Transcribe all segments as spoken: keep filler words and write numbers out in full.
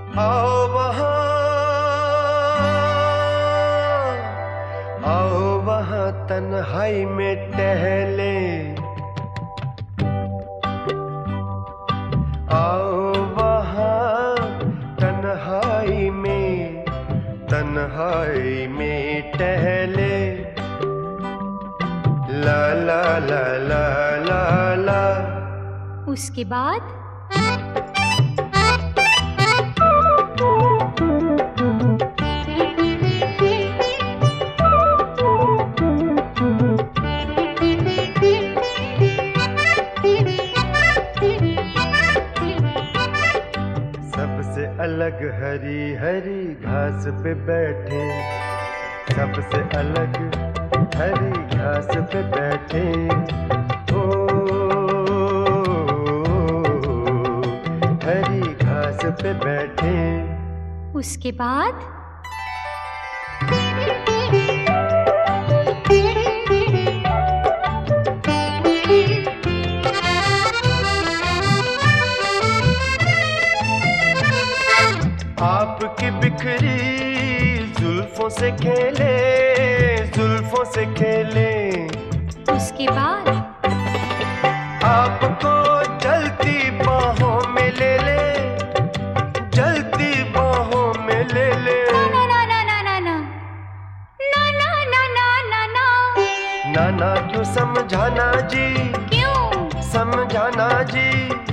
आओ वहाँ, आओ वहाँ तन्हाई में टहले, आओ वहाँ तन्हाई में, तन्हाई में टहले, ला ला ला ला ला ला। उसके बाद सबसे अलग हरी हरी घास पे बैठे, सबसे अलग हरी घास पे बैठे, ओ हरी घास पे बैठे। उसके बाद आपकी बिखरी जुल्फों से खेले, जुल्फों से खेले। उसके बाद आपको जलती बाहों में ले ले, जलती बाहों में ले ले। ना ना ना ना ना ना ना ना ना ना ना ना ना ना क्यों समझाना जी, क्यों समझाना जी।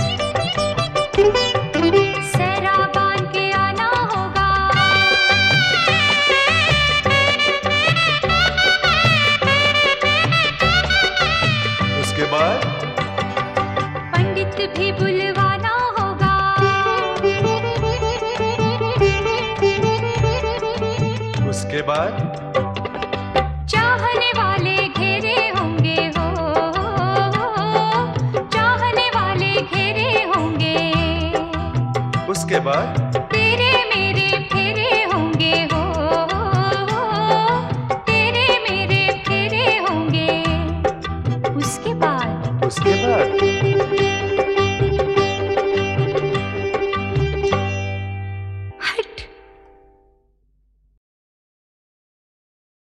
उसके बाद पंडित भी बुलवाना होगा, उसके बाद चाहने वाले घेरे होंगे हो, चाहने वाले घेरे होंगे। उसके बाद